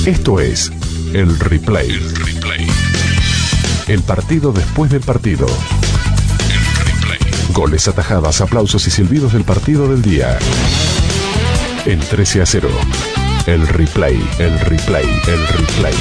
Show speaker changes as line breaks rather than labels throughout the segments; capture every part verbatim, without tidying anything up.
Esto es El Replay. El Replay. El partido después del partido. El Replay. Goles, atajadas, aplausos y silbidos del partido del día. En trece a cero. El Replay. El Replay. El Replay.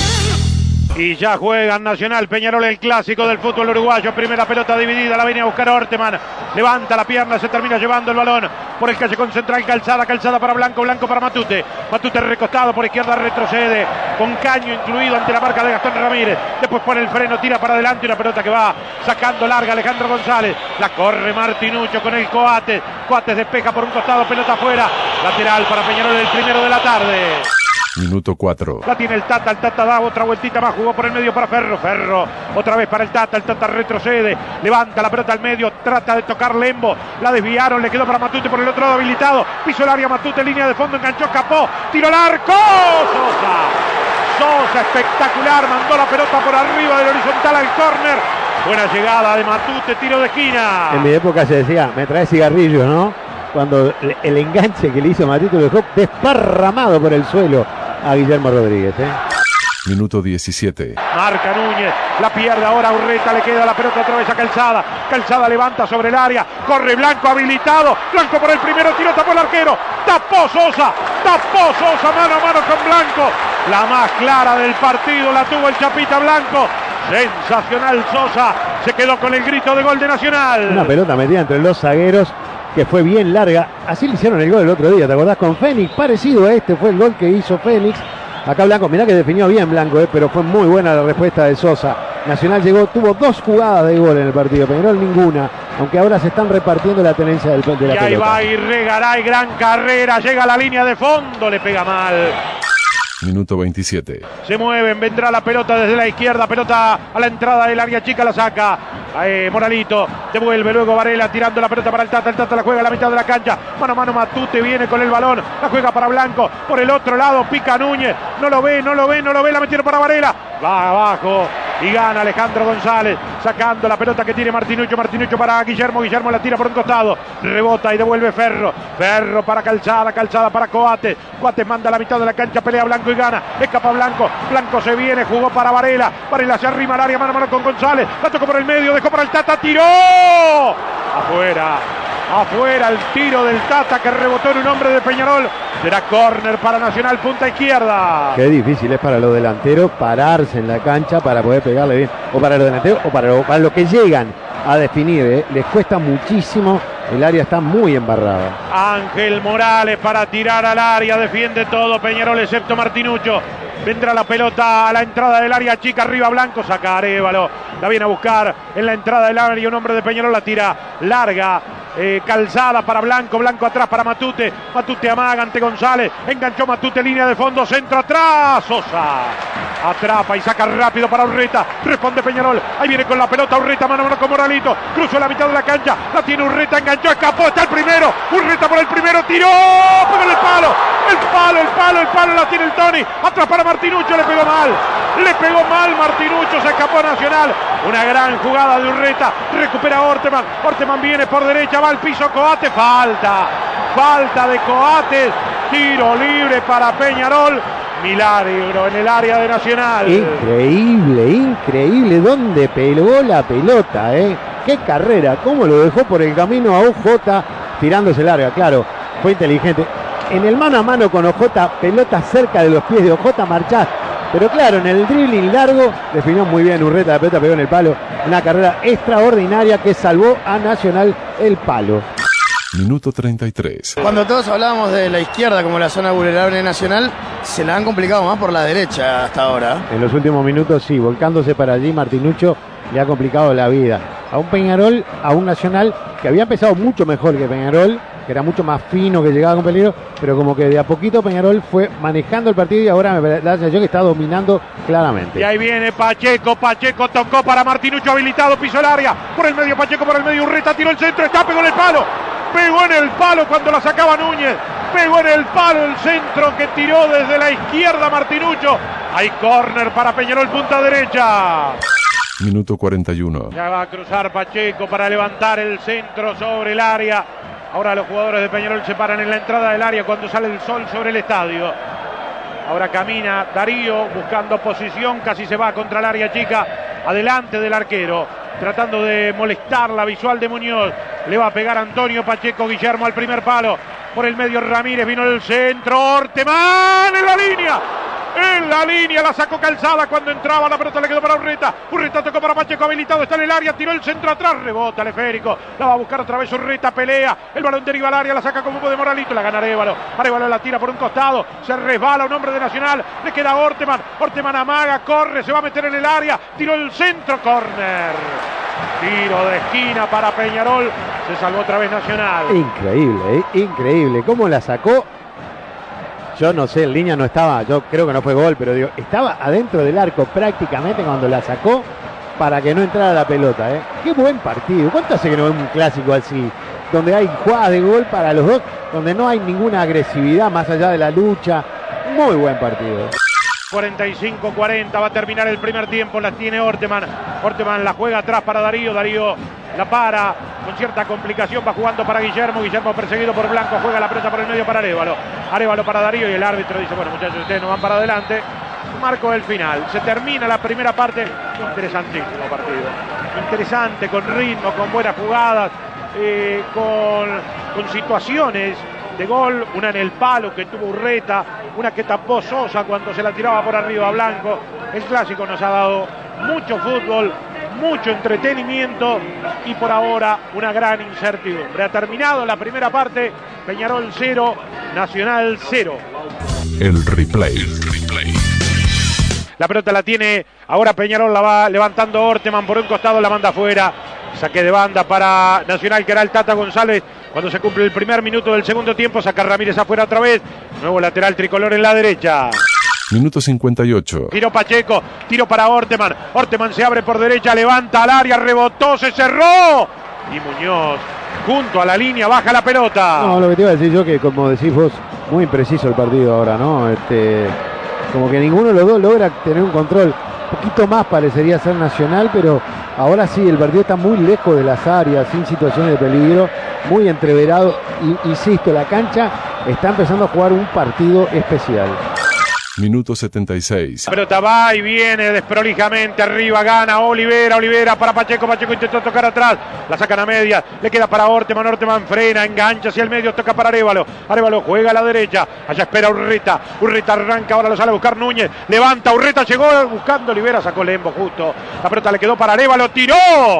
Y ya juegan Nacional, Peñarol, el clásico del fútbol uruguayo. Primera pelota dividida, la viene a buscar Orteman. Levanta la pierna, se termina llevando el balón por el callejón central. Calzada, Calzada para Blanco, Blanco para Matute. Matute recostado por izquierda, retrocede con caño incluido ante la marca de Gastón Ramírez. Después pone el freno, tira para adelante. Una pelota que va sacando larga Alejandro González. La corre Martinuccio con el Coates. Coates despeja por un costado, pelota afuera. Lateral para Peñarol, el primero de la tarde.
Minuto cuatro.
La tiene el Tata, el Tata da otra vueltita más, jugó por el medio para Ferro, Ferro, otra vez para el Tata, el Tata retrocede, levanta la pelota al medio, trata de tocar Lembo, la desviaron, le quedó para Matute por el otro lado habilitado, pisó el área Matute, línea de fondo, enganchó, escapó, tiró al arco, Sosa, Sosa espectacular, mandó la pelota por arriba del horizontal al córner, buena llegada de Matute, tiro de esquina.
En mi época se decía, me trae cigarrillos, ¿no? Cuando el enganche que le hizo Matute lo dejó desparramado por el suelo a Guillermo Rodríguez, ¿eh?
Minuto diecisiete.
Marca Núñez, la pierde ahora Urreta, le queda la pelota otra vez a Calzada. Calzada levanta sobre el área, corre Blanco habilitado. Blanco por el primero, tiro, tapó el arquero. Tapó Sosa, tapó Sosa, mano a mano con Blanco. La más clara del partido la tuvo el Chapita Blanco. Sensacional Sosa, se quedó con el grito de gol de Nacional.
Una pelota metida entre los zagueros que fue bien larga. Así le hicieron el gol el otro día, ¿te acordás? Con Fénix, parecido a este fue el gol que hizo Fénix. Acá Blanco, mirá que definió bien Blanco, eh, pero fue muy buena la respuesta de Sosa. Nacional llegó, tuvo dos jugadas de gol en el partido, Peñarol ninguna, aunque ahora se están repartiendo la tenencia del, de la pelota.
Y ahí va Irregaray, gran carrera, llega a la línea de fondo, le pega mal.
Minuto veintisiete.
Se mueven, vendrá la pelota desde la izquierda, pelota a la entrada del área chica, la saca eh, Moralito, devuelve luego Varela tirando la pelota para el Tata, el Tata la juega a la mitad de la cancha, mano a mano Matute viene con el balón, la juega para Blanco, por el otro lado pica Núñez, no lo ve, no lo ve, no lo ve, la metieron para Varela, va abajo y gana Alejandro González, sacando la pelota que tiene Martinuccio, Martinuccio para Guillermo, Guillermo la tira por un costado, rebota y devuelve Ferro, Ferro para Calzada, Calzada para Coates, Coates manda a la mitad de la cancha, pelea Blanco y gana, escapa Blanco, Blanco se viene, jugó para Varela, Varela se arrima al área, mano a mano con González, la tocó por el medio, dejó para el Tata, tiró, afuera, afuera el tiro del Tata que rebotó en un hombre de Peñarol, será córner para Nacional, punta izquierda.
Qué difícil es para los delanteros pararse en la cancha para poder pegarle bien, o para los delanteros o para, lo, para los que llegan a definir, ¿eh? Les cuesta muchísimo, el área está muy embarrada.
Ángel Morales para tirar al área, defiende todo Peñarol excepto Martinuccio. Vendrá la pelota a la entrada del área chica, arriba Blanco, saca Arévalo, la viene a buscar en la entrada del área, un hombre de Peñarol la tira larga, eh, Calzada para Blanco, Blanco atrás para Matute, Matute amaga ante González, enganchó Matute, línea de fondo, centro atrás, Sosa atrapa y saca rápido para Urreta, responde Peñarol, ahí viene con la pelota Urreta, mano a mano con Moralito, cruzó la mitad de la cancha, la tiene Urreta, enganchó, escapó, está el primero, Urreta por el primero, tiró, pegó en el palo, el palo, el palo, el palo, la tiene el Tony, atrás para Martinuccio, le pegó mal, le pegó mal Martinuccio, se escapó Nacional, una gran jugada de Urreta, recupera Orteman, Orteman viene por derecha, va al piso Coates, falta, falta de Coates, tiro libre para Peñarol, milagro en el área de Nacional.
Increíble, increíble, donde pegó la pelota, eh, qué carrera, cómo lo dejó por el camino a O J, tirándose larga, claro, fue inteligente. En el mano a mano con O J, pelota cerca de los pies de O J, marchás. Pero claro, en el dribbling largo, definió muy bien Urreta, la pelota pegó en el palo. Una carrera extraordinaria que salvó a Nacional el palo.
Minuto treinta y tres.
Cuando todos hablábamos de la izquierda como la zona vulnerable de Nacional, se la han complicado más por la derecha hasta ahora.
En los últimos minutos sí, volcándose para allí, Martinuccio le ha complicado la vida. A un Peñarol, a un Nacional que había empezado mucho mejor que Peñarol, que era mucho más fino, que llegaba con peligro, pero como que de a poquito Peñarol fue manejando el partido y ahora me da la sensación que está dominando claramente.
Y ahí viene Pacheco, Pacheco tocó para Martinuccio habilitado, pisó el área, por el medio Pacheco, por el medio Urreta, tiró el centro, está, pegó en el palo, pegó en el palo cuando la sacaba Núñez, pegó en el palo el centro que tiró desde la izquierda Martinuccio, hay córner para Peñarol, punta derecha.
Minuto cuarenta y uno.
Ya va a cruzar Pacheco para levantar el centro sobre el área. Ahora los jugadores de Peñarol se paran en la entrada del área cuando sale el sol sobre el estadio. Ahora camina Darío buscando posición, casi se va contra el área chica, adelante del arquero, tratando de molestar la visual de Muñoz. Le va a pegar Antonio Pacheco Guillermo al primer palo. Por el medio Ramírez, vino el centro, Orteman en la línea. En la línea la sacó Calzada cuando entraba, la pelota le quedó para Urreta. Urreta tocó para Pacheco, habilitado, está en el área, tiró el centro atrás, rebota el esférico. La va a buscar otra vez Urreta, pelea. El balón deriva al área, la saca como puede Moralito, la gana Arévalo. Arévalo la tira por un costado, se resbala un hombre de Nacional, le queda Orteman. Orteman amaga, corre, se va a meter en el área, tiró el centro, córner. Tiro de esquina para Peñarol, se salvó otra vez Nacional.
Increíble, ¿eh? Increíble. ¿Cómo la sacó? Yo no sé, en línea no estaba, yo creo que no fue gol, pero digo, estaba adentro del arco prácticamente cuando la sacó para que no entrara la pelota, ¿eh? Qué buen partido. ¿Cuánto hace que no vemos un clásico así? Donde hay jugadas de gol para los dos, donde no hay ninguna agresividad más allá de la lucha. Muy buen partido.
cuarenta y cinco cuarenta, va a terminar el primer tiempo, la tiene Orteman. Orteman la juega atrás para Darío, Darío la para, con cierta complicación va jugando para Guillermo, Guillermo perseguido por Blanco, juega la pelota por el medio para Arévalo. Arévalo para Darío y el árbitro dice, bueno muchachos, ustedes no van para adelante. Marco el final, se termina la primera parte, interesantísimo partido. Interesante, con ritmo, con buenas jugadas, eh, con, con situaciones de gol, una en el palo que tuvo Urreta, una que tapó Sosa cuando se la tiraba por arriba a Blanco. El clásico nos ha dado mucho fútbol, mucho entretenimiento y por ahora una gran incertidumbre. Ha terminado la primera parte, Peñarol cero, Nacional cero.
El replay. El replay.
La pelota la tiene ahora Peñarol, la va levantando Orteman por un costado, la manda afuera. Saque de banda para Nacional, que era el Tata González. Cuando se cumple el primer minuto del segundo tiempo, saca Ramírez afuera otra vez. Nuevo lateral tricolor en la derecha.
Minuto cincuenta y ocho.
Tiro Pacheco, tiro para Orteman. Orteman se abre por derecha, levanta al área, rebotó, se cerró. Y Muñoz, junto a la línea, baja la pelota.
No, lo que te iba a decir yo, que como decís vos, muy impreciso el partido ahora, ¿no? Este, como que ninguno de los dos logra tener un control. Un poquito más parecería ser Nacional, pero ahora sí, el partido está muy lejos de las áreas, sin situaciones de peligro, muy entreverado. Y, insisto, la cancha está empezando a jugar un partido especial.
Minuto setenta y seis.
La pelota va y viene desprolijamente, arriba gana Olivera, Olivera para Pacheco, Pacheco intentó tocar atrás, la sacan a media, le queda para Orteman, Orteman frena, engancha hacia el medio, toca para Arévalo, Arévalo juega a la derecha, allá espera Urreta, Urreta arranca, ahora lo sale a buscar Núñez, levanta, Urreta llegó buscando Olivera, sacó Lembo justo, la pelota le quedó para Arévalo, tiró,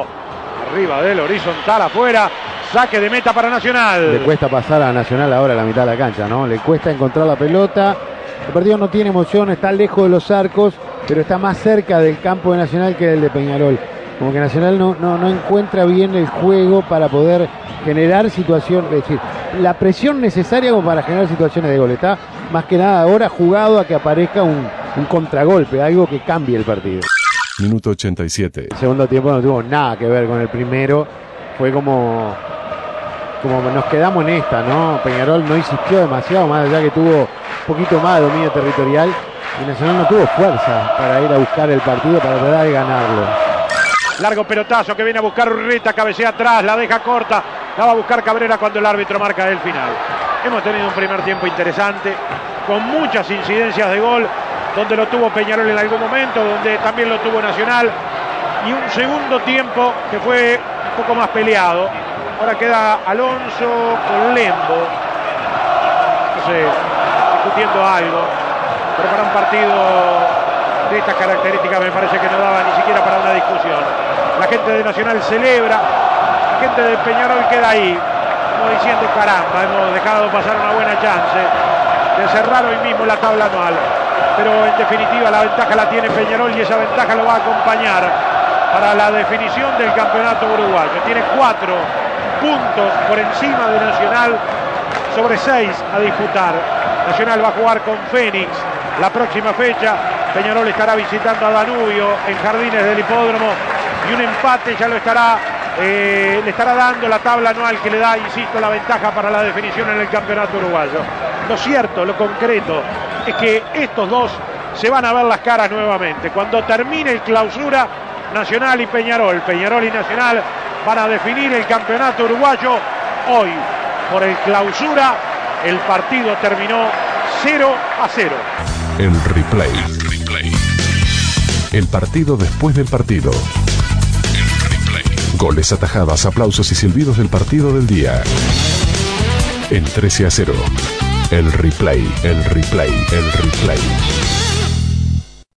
arriba del horizontal afuera, saque de meta para Nacional.
Le cuesta pasar a Nacional ahora a la mitad de la cancha, ¿no? Le cuesta encontrar la pelota. El partido no tiene emoción, está lejos de los arcos, pero está más cerca del campo de Nacional que del de Peñarol. Como que Nacional no, no, no encuentra bien el juego para poder generar situaciones, es decir, la presión necesaria como para generar situaciones de gol. Está más que nada ahora jugado a que aparezca un, un contragolpe, algo que cambie el partido.
Minuto ochenta y siete.
El segundo tiempo no tuvo nada que ver con el primero, fue como... como nos quedamos en esta, ¿no? Peñarol no insistió demasiado, más allá que tuvo un poquito más de dominio territorial, y Nacional no tuvo fuerza para ir a buscar el partido, para tratar de ganarlo.
Largo pelotazo que viene a buscar Urreta, cabecea atrás, la deja corta, la va a buscar Cabrera cuando el árbitro marca el final. Hemos tenido un primer tiempo interesante, con muchas incidencias de gol, donde lo tuvo Peñarol en algún momento, donde también lo tuvo Nacional, y un segundo tiempo que fue un poco más peleado. Ahora queda Alonso con Lembo, no sé, discutiendo algo, pero para un partido de estas características me parece que no daba ni siquiera para una discusión. La gente de Nacional celebra, la gente de Peñarol queda ahí, como diciendo caramba, hemos dejado pasar una buena chance de cerrar hoy mismo la tabla anual, pero en definitiva la ventaja la tiene Peñarol y esa ventaja lo va a acompañar para la definición del campeonato uruguayo. Tiene cuatro puntos por encima de Nacional sobre seis a disputar. Nacional va a jugar con Fénix la próxima fecha. Peñarol estará visitando a Danubio en Jardines del Hipódromo y un empate ya lo estará eh, le estará dando la tabla anual que le da, insisto, la ventaja para la definición en el campeonato uruguayo. Lo cierto, lo concreto es que estos dos se van a ver las caras nuevamente cuando termine el clausura. Nacional y Peñarol, Peñarol y Nacional van a definir el campeonato uruguayo. Hoy, por el clausura, el partido terminó cero a cero.
El replay. El replay. El partido después del partido. El replay. Goles, atajadas, aplausos y silbidos del partido del día. En trece a cero. El replay. El replay. El replay.